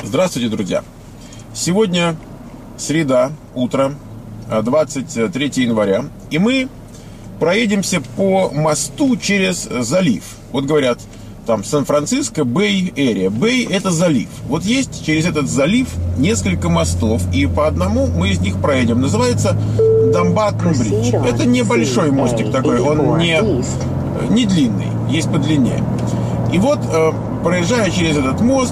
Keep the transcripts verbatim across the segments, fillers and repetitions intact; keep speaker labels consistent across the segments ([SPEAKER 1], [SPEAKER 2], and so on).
[SPEAKER 1] Здравствуйте, друзья! Сегодня среда, утро, двадцать третьего января, и мы проедемся по мосту через залив. Вот говорят, там Сан-Франциско, Бэй-Эрия. Бэй – это залив. Вот есть через этот залив несколько мостов, и по одному мы из них проедем. Называется Дамбаттон-Бридж. Это небольшой мостик такой, он не, не длинный, есть подлиннее. И вот, проезжая через этот мост,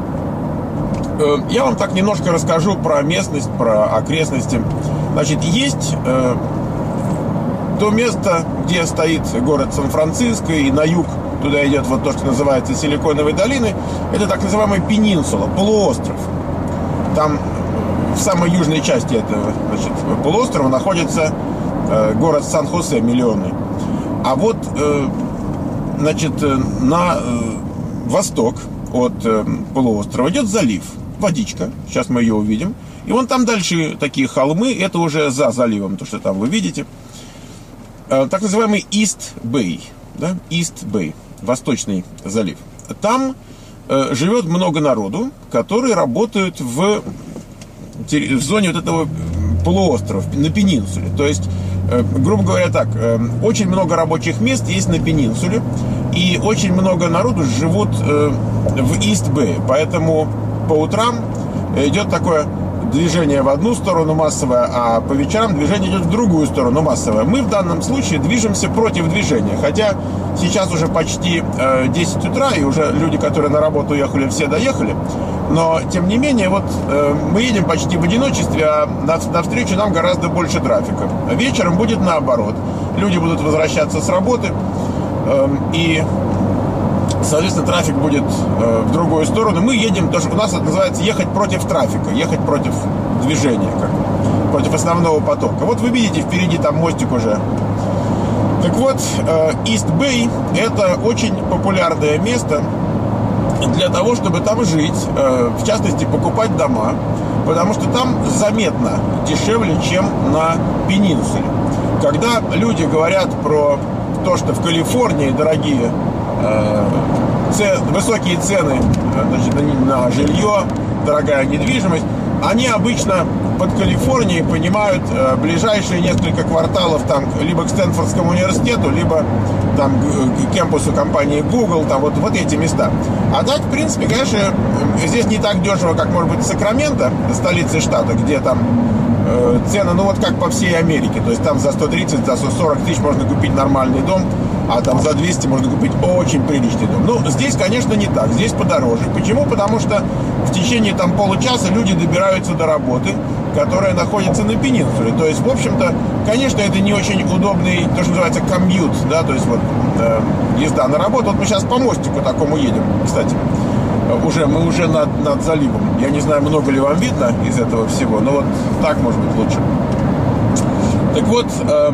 [SPEAKER 1] я вам так немножко расскажу про местность, про окрестности. Значит, есть э, то место, где стоит город Сан-Франциско, и на юг туда идет вот то, что называется Силиконовой долиной. Это так называемая пенинсула, полуостров. Там в самой южной части этого, значит, полуострова находится э, город Сан-Хосе, миллионный. А вот, э, значит, на э, восток от э, полуострова идет залив. Водичка, сейчас мы ее увидим. И вон там дальше такие холмы, это уже за заливом, то, что там вы видите. Так называемый Ист Бэй, да? Ист Бэй, Восточный залив. Там э, живет много народу, которые работают в, в зоне вот этого полуострова, на пенинсуле. То есть, э, грубо говоря так, э, очень много рабочих мест есть на пенинсуле, и очень много народу живут э, в Ист Бэй, поэтому по утрам идет такое движение в одну сторону массовое, а по вечерам движение идет в другую сторону массовое. Мы в данном случае движемся против движения, хотя сейчас уже почти э, десять утра, и уже люди, которые на работу уехали, все доехали. Но, тем не менее, вот э, мы едем почти в одиночестве, а навстречу нам гораздо больше трафика. Вечером будет наоборот. Люди будут возвращаться с работы, э, и... соответственно, трафик будет э, в другую сторону. Мы едем, тоже у нас это называется ехать против трафика, ехать против движения, как, против основного потока. Вот вы видите, впереди там мостик уже. Так вот, Ист Бэй – это очень популярное место для того, чтобы там жить, э, в частности, покупать дома, потому что там заметно дешевле, чем на пенинсуле. Когда люди говорят про то, что в Калифорнии дорогие Цен, высокие цены, значит, на жилье, дорогая недвижимость, они обычно под Калифорнией понимают э, ближайшие несколько кварталов там либо к Стэнфордскому университету, либо там к кемпусу компании Google, там вот, вот эти места. А так, в принципе, конечно, здесь не так дешево, как, может быть, Сакраменто, столица штата, где там э, цены, ну вот как по всей Америке, то есть там за сто тридцать, за сто сорок тысяч можно купить нормальный дом, а там за двести можно купить очень приличный дом. Ну, здесь, конечно, не так. Здесь подороже. Почему? Потому что в течение там получаса люди добираются до работы, которая находится на пенинсуле. То есть, в общем-то, конечно, это не очень удобный, то, что называется, комьют, да, то есть вот э, езда на работу. Вот мы сейчас по мостику такому едем, кстати. Уже, мы уже над, над заливом. Я не знаю, много ли вам видно из этого всего, но вот так, может быть, лучше. Так вот... Э,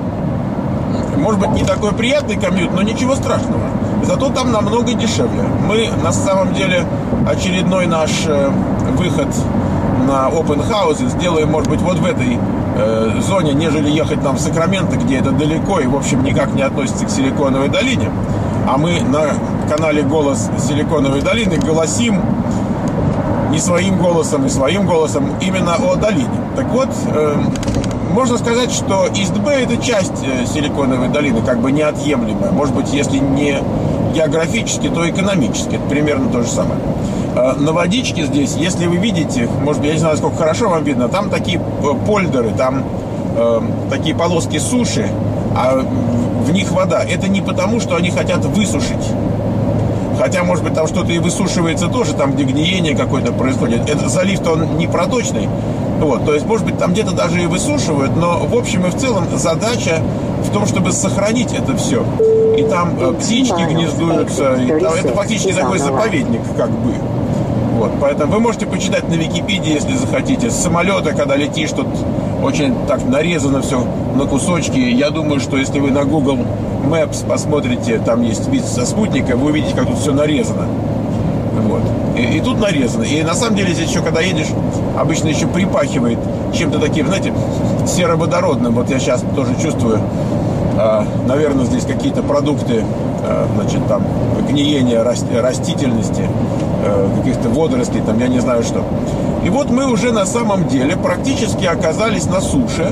[SPEAKER 1] Может быть, не такой приятный комьют, но ничего страшного. Зато там намного дешевле. Мы, на самом деле, очередной наш э, выход на open house сделаем, может быть, вот в этой э, зоне, нежели ехать нам в Сакраменто, где это далеко и, в общем, никак не относится к Силиконовой долине. А мы на канале «Голос Силиконовой долины» голосим не своим голосом и своим голосом именно о долине. Так вот... Э, Можно сказать, что Ист Бэй – это часть Силиконовой долины, как бы неотъемлемая. Может быть, если не географически, то экономически. Это примерно то же самое. На водичке здесь, если вы видите, может быть, я не знаю, насколько хорошо вам видно, там такие польдеры, там э, такие полоски суши, а в них вода. Это не потому, что они хотят высушить. Хотя, может быть, там что-то и высушивается тоже, там, где гниение какое-то происходит. Это залив-то он не проточный. Вот, то есть, может быть, там где-то даже и высушивают, но в общем и в целом задача в том, чтобы сохранить это все. И там э, птички гнездуются, и там, это фактически такой заповедник, как бы. Вот, поэтому вы можете почитать на Википедии, если захотите. С самолета, когда летишь, тут очень так нарезано все на кусочки. Я думаю, что если вы на Google Maps посмотрите, там есть вид со спутника, вы увидите, как тут все нарезано. Вот. И, и тут нарезано. И на самом деле здесь еще, когда едешь, обычно еще припахивает чем-то таким, знаете, сероводородным. Вот я сейчас тоже чувствую Наверное, здесь какие-то продукты, значит, там, гниения растительности, каких-то водорослей, там, я не знаю что. И вот мы уже на самом деле практически оказались на суше.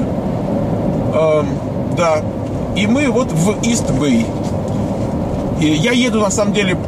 [SPEAKER 1] Да. И мы вот в Ист-Бэй. И я еду, на самом деле,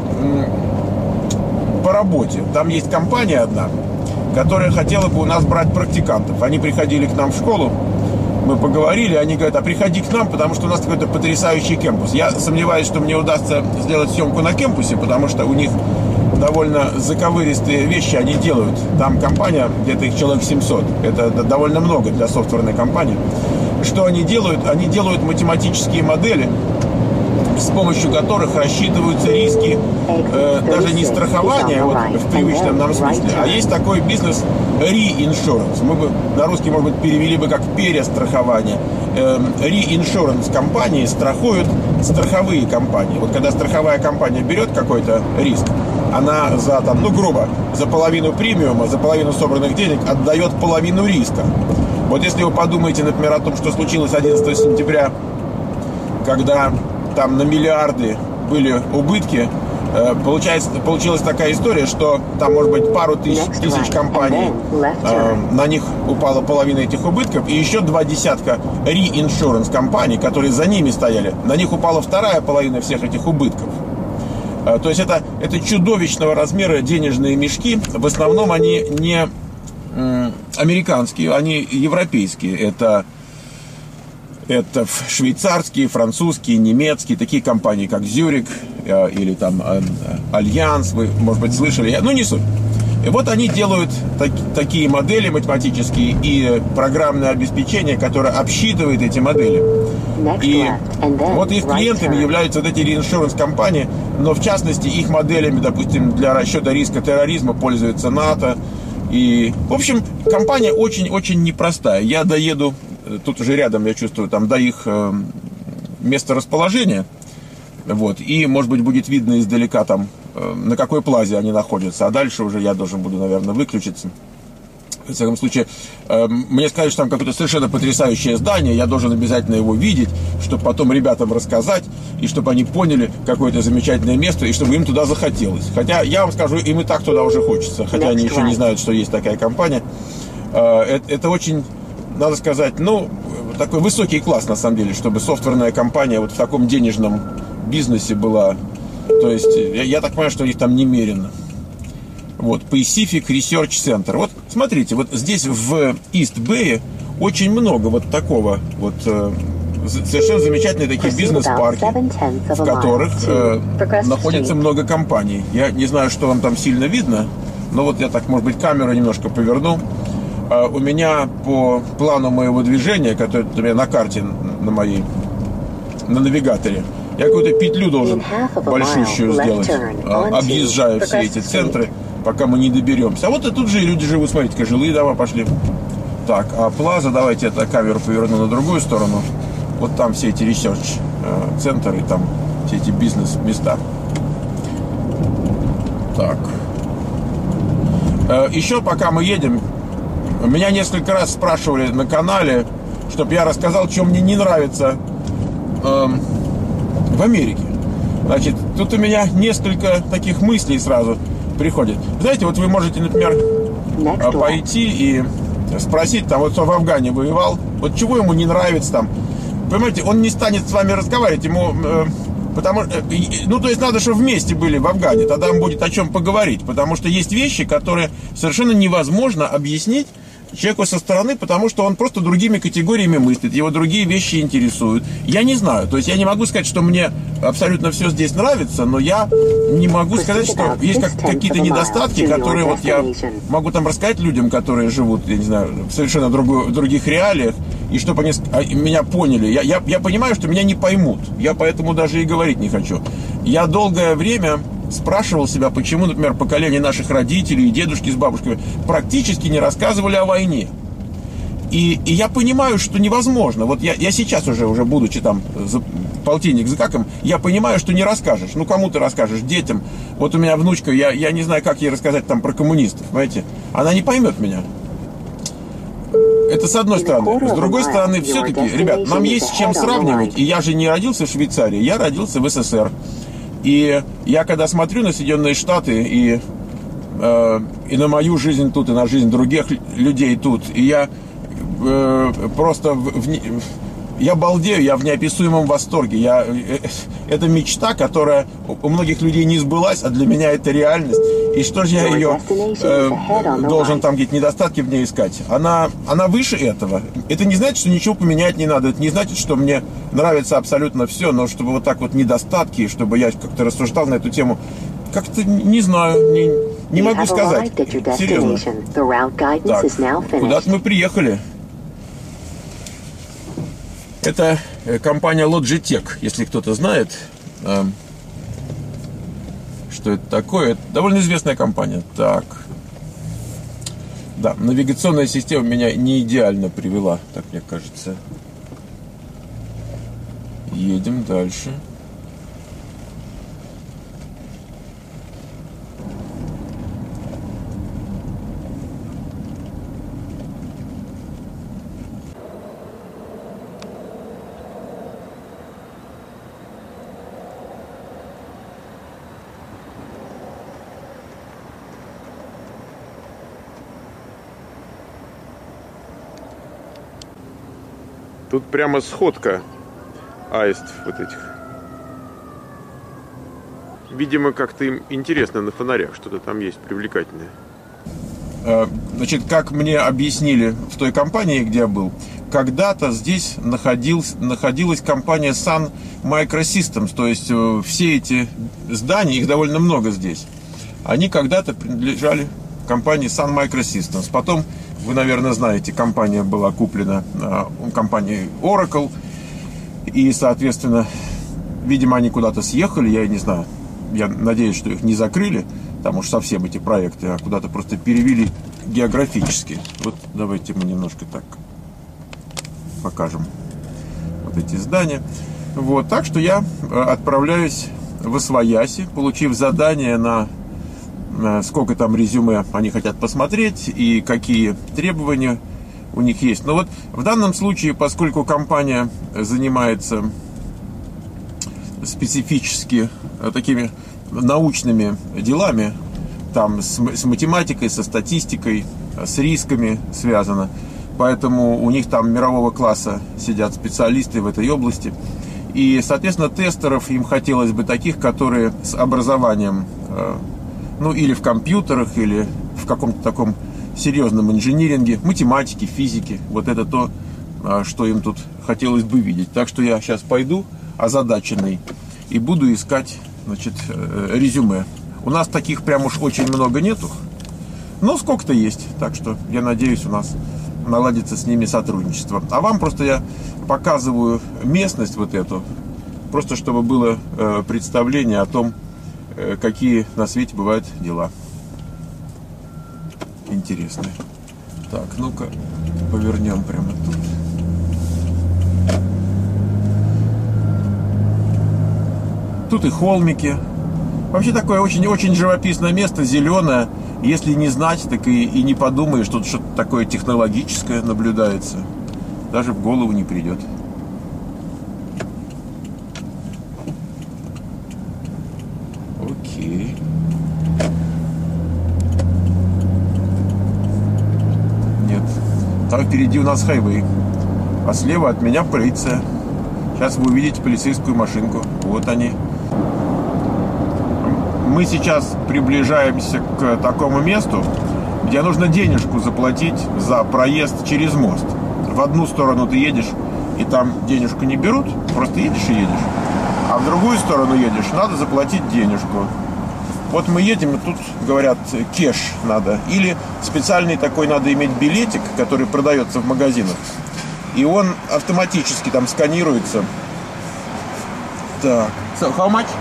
[SPEAKER 1] по работе. Там есть компания одна, которая хотела бы у нас брать практикантов. Они приходили к нам в школу, мы поговорили, они говорят, а приходи к нам, потому что у нас какой-то потрясающий кемпус. Я сомневаюсь, что мне удастся сделать съемку на кемпусе, потому что у них довольно заковыристые вещи они делают. Там компания, где-то их человек семьсот. Это довольно много для софтверной компании. Что они делают? Они делают математические модели, с помощью которых рассчитываются риски, э, даже не страхования вот, в привычном нам смысле, а есть такой бизнес re-insurance. Мы бы на русский, может быть, перевели бы как перестрахование. Э, re-insurance компании страхуют страховые компании. Вот когда страховая компания берет какой-то риск, она за, там, ну, грубо, за половину премиума, за половину собранных денег отдает половину риска. Вот если вы подумаете, например, о том, что случилось одиннадцатого сентября, когда там на миллиарды были убытки, получается, получилась такая история, что там, может быть, пару тысяч, тысяч компаний, э, на них упала половина этих убытков, и еще два десятка re-insurance компаний, которые за ними стояли, на них упала вторая половина всех этих убытков. Э, то есть это, это чудовищного размера денежные мешки. В основном они не э, американские, они европейские. Это Это швейцарские, французские, немецкие, такие компании, как Зюрик э, или там э, Альянс, вы, может быть, слышали, ну, не суть. И вот они делают так, такие модели математические и программное обеспечение, которое обсчитывает эти модели. И вот их клиентами являются вот эти реиншуренс компании, но в частности их моделями, допустим, для расчета риска терроризма пользуется НАТО. И, в общем, компания очень-очень непростая. Я доеду, тут уже рядом, я чувствую, там до их э, места расположения. Вот, и, может быть, будет видно издалека там, э, на какой плазе они находятся. А дальше уже я должен буду, наверное, выключиться. В всяком случае, э, мне сказали, что там какое-то совершенно потрясающее здание. Я должен обязательно его видеть, чтобы потом ребятам рассказать, и чтобы они поняли, какое это замечательное место, и чтобы им туда захотелось. Хотя, я вам скажу, им и так туда уже хочется. Хотя они еще не знают, что есть такая компания. Э, это, это очень, надо сказать, ну, такой высокий класс, на самом деле, чтобы софтверная компания вот в таком денежном бизнесе была. То есть, я, я так понимаю, что у них там немерено. Вот, Pacific Research Center. Вот, смотрите, вот здесь в Ист-Бэе очень много вот такого вот э, совершенно замечательные такие бизнес-парки, в которых э, находится много компаний. Я не знаю, что вам там сильно видно, но вот я так, может быть, камеру немножко поверну. Э, у меня по плану моего движения, который у меня на карте на моей, на навигаторе, я какую-то петлю должен большущую сделать, объезжая все эти центры, пока мы не доберемся. А вот и тут же люди живут, смотрите-ка, жилые дома пошли. Так, а Плаза, давайте я камеру поверну на другую сторону. Вот там все эти ресерч-центры, там все эти бизнес-места. Так. Еще пока мы едем, меня несколько раз спрашивали на канале, чтобы я рассказал, что мне не нравится эм, в Америке. Значит, тут у меня несколько таких мыслей сразу приходит. Знаете, вот вы можете, например, пойти и спросить, там, вот кто в Афгане воевал, вот чего ему не нравится там. Понимаете, он не станет с вами разговаривать, ему, э, потому, э, ну, то есть надо, чтобы вместе были в Афгане, тогда вам будет о чем поговорить, потому что есть вещи, которые совершенно невозможно объяснить человеку со стороны, потому что он просто другими категориями мыслит, его другие вещи интересуют. Я не знаю, то есть я не могу сказать, что мне абсолютно все здесь нравится, но я не могу сказать, что есть как, какие-то недостатки, которые вот я могу там рассказать людям, которые живут, я не знаю, в совершенно другую, в других реалиях, и чтобы они меня поняли. Я, я, я понимаю, что меня не поймут, я поэтому даже и говорить не хочу. Я долгое время спрашивал себя, почему, например, поколение наших родителей и дедушки с бабушками практически не рассказывали о войне. И, и я понимаю, что невозможно. Вот я, я сейчас уже, уже будучи там за, полтинник за каком, я понимаю, что не расскажешь. Ну, кому ты расскажешь? Детям. Вот у меня внучка, я, я не знаю, как ей рассказать там про коммунистов, понимаете? Она не поймет меня. Это с одной стороны. С другой стороны, все-таки, ребят, нам есть с чем сравнивать. И я же не родился в Швейцарии, я родился в СССР. И я когда смотрю на Соединенные Штаты и, э, и на мою жизнь тут, и на жизнь других людей тут, и я э, просто в, в, я балдею, я в неописуемом восторге. Я, э, это мечта, которая у многих людей не сбылась, а для меня это реальность. И что же я ее э, должен там где-то недостатки в ней искать? Она, она выше этого. Это не значит, что ничего поменять не надо. Это не значит, что мне нравится абсолютно все. Но чтобы вот так вот недостатки, чтобы я как-то рассуждал на эту тему, как-то не знаю, не, не могу сказать. Серьезно. Так, куда-то мы приехали. Это компания Logitech, если кто-то знает, что это такое. Это довольно известная компания. Так. Да, навигационная система меня не идеально привела, так мне кажется. Едем дальше. Тут прямо сходка аистов вот этих. Видимо, как-то им интересно на фонарях, что-то там есть привлекательное. Значит, как мне объяснили в той компании, где я был, когда-то здесь находилась, находилась компания Sun Microsystems, то есть все эти здания, их довольно много здесь, они когда-то принадлежали компании Sun Microsystems. Потом, вы, наверное, знаете, компания была куплена э, компанией Oracle. И, соответственно, видимо, они куда-то съехали, я не знаю. Я надеюсь, что их не закрыли, там уж совсем эти проекты, а куда-то просто перевели географически. Вот давайте мы немножко так покажем вот эти здания. Вот, так что я отправляюсь в Освояси, получив задание на сколько там резюме они хотят посмотреть и какие требования у них есть. Но вот в данном случае, поскольку компания занимается специфически такими научными делами, там с, с математикой, со статистикой, с рисками связано, поэтому у них там мирового класса сидят специалисты в этой области. И, соответственно, тестеров им хотелось бы таких, которые с образованием, ну, или в компьютерах, или в каком-то таком серьезном инжиниринге, математике, физике. Вот это то, что им тут хотелось бы видеть. Так что я сейчас пойду озадаченный и буду искать, значит, резюме. У нас таких прям уж очень много нету, но сколько-то есть. Так что я надеюсь, у нас наладится с ними сотрудничество. А вам просто я показываю местность вот эту, просто чтобы было представление о том, какие на свете бывают дела интересные. Так, ну-ка, повернем прямо тут. Тут и холмики. Вообще такое очень-очень живописное место, зеленое. Если не знать, так и, и не подумаешь, что что-то такое технологическое наблюдается. Даже в голову не придет. Окей. Нет. Там впереди у нас хайвей. А слева от меня полиция. Сейчас вы увидите полицейскую машинку. Вот они. Мы сейчас приближаемся к такому месту, где нужно денежку заплатить за проезд через мост. В одну сторону ты едешь, и там денежку не берут, просто едешь и едешь. А в другую сторону едешь, надо заплатить денежку. Вот мы едем, и тут говорят, кэш надо. Или специальный такой надо иметь билетик, который продается в магазинах. И он автоматически там сканируется. Так. So, how much?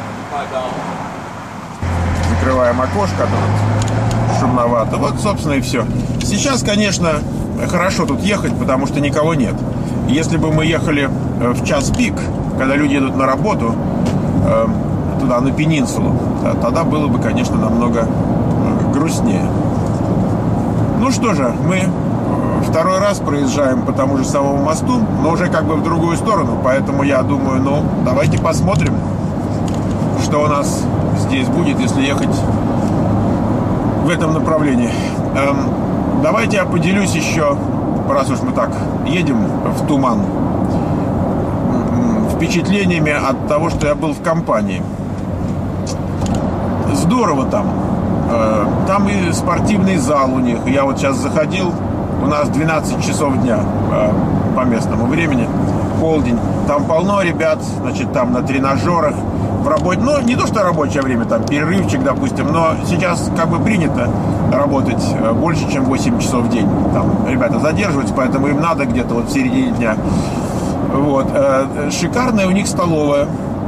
[SPEAKER 1] Закрываем окошко, тут шумновато. Вот, собственно, и все. Сейчас, конечно, хорошо тут ехать, потому что никого нет. Если бы мы ехали в час пик, когда люди едут на работу, туда, на Пенинсулу, тогда было бы, конечно, намного грустнее. Ну что же, мы второй раз проезжаем по тому же самому мосту, но уже как бы в другую сторону. Поэтому я думаю, ну, давайте посмотрим, что у нас здесь будет, если ехать в этом направлении. Эм, давайте я поделюсь еще, раз уж мы так едем в туман, впечатлениями от того, что я был в компании. Здорово там. Там и спортивный зал у них. Я вот сейчас заходил, у нас двенадцать часов дня по местному времени, полдень. Там полно ребят, значит, там на тренажерах, в работе. Ну, не то, что рабочее время, там перерывчик, допустим, но сейчас как бы принято работать больше, чем восемь часов в день. Там ребята задерживаются, поэтому им надо где-то вот в середине дня. Вот. Шикарная у них столовая.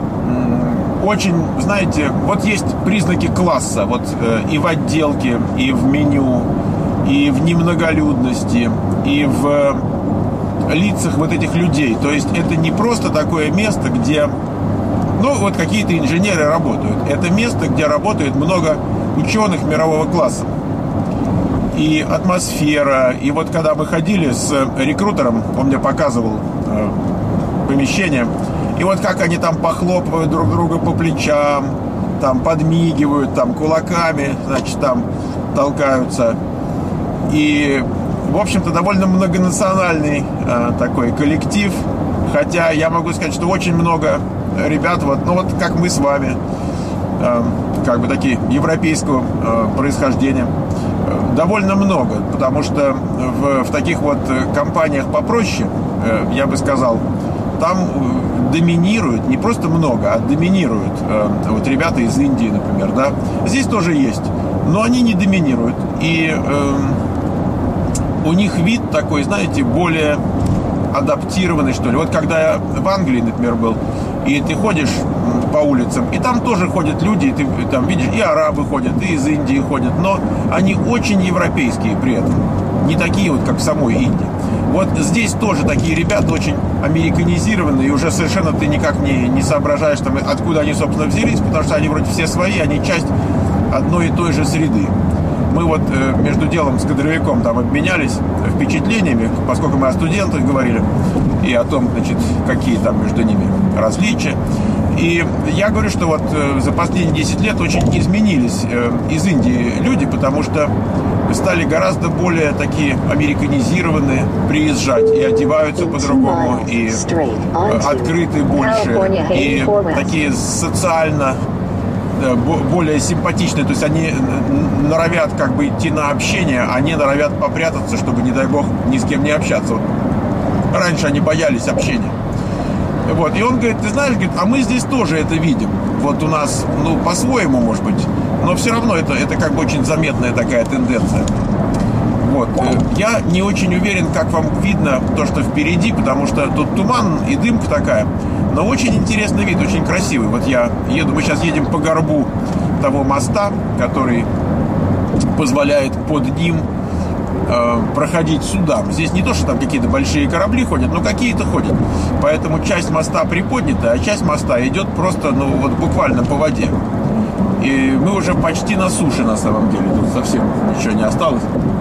[SPEAKER 1] Очень, знаете, вот есть признаки класса, вот э, и в отделке, и в меню, и в немноголюдности, и в э, лицах вот этих людей. То есть это не просто такое место, где, ну, вот какие-то инженеры работают. Это место, где работает много ученых мирового класса. И атмосфера, и вот когда мы ходили с рекрутером, он мне показывал э, помещение, и вот как они там похлопывают друг друга по плечам, там подмигивают, там кулаками, значит, там толкаются. И, в общем-то, довольно многонациональный э, такой коллектив. Хотя я могу сказать, что очень много ребят, вот, ну вот как мы с вами, э, как бы такие европейского э, происхождения. Э, довольно много, потому что в, в таких вот компаниях попроще, э, я бы сказал, там доминируют, не просто много, а доминируют э, вот ребята из Индии, например, да. Здесь тоже есть, но они не доминируют. И э, у них вид такой, знаете, более адаптированный, что ли. Вот когда я в Англии, например, был, и ты ходишь по улицам, и там тоже ходят люди, и ты там видишь, и арабы ходят, и из Индии ходят, но они очень европейские при этом. Не такие вот, как в самой Индии. Вот здесь тоже такие ребята очень американизированные, и уже совершенно ты никак не, не соображаешь, там, откуда они, собственно, взялись, потому что они вроде все свои, они часть одной и той же среды. Мы вот э, между делом с кадровиком там обменялись впечатлениями, поскольку мы о студентах говорили, и о том, значит, какие там между ними различия. И я говорю, что вот э, за последние десять лет очень изменились э, из Индии люди, потому что стали гораздо более такие американизированные, приезжать, и одеваются по-другому, и э, открыты больше, и такие социально э, более симпатичные. То есть они норовят как бы идти на общение, они норовят попрятаться, чтобы, не дай бог, ни с кем не общаться. Вот. Раньше они боялись общения. Вот. И он говорит, ты знаешь, говорит, а мы здесь тоже это видим. Вот у нас, ну, по-своему, может быть, но все равно это, это как бы очень заметная такая тенденция. Вот. Я не очень уверен, как вам видно то, что впереди, потому что тут туман и дымка такая. Но очень интересный вид, очень красивый. Вот я еду, мы сейчас едем по горбу того моста, который позволяет под ним э, проходить судам. Здесь не то, что там какие-то большие корабли ходят, но какие-то ходят. Поэтому часть моста приподнята, а часть моста идет просто, ну, вот буквально по воде. И мы уже почти на суше, на самом деле. Тут совсем ничего не осталось.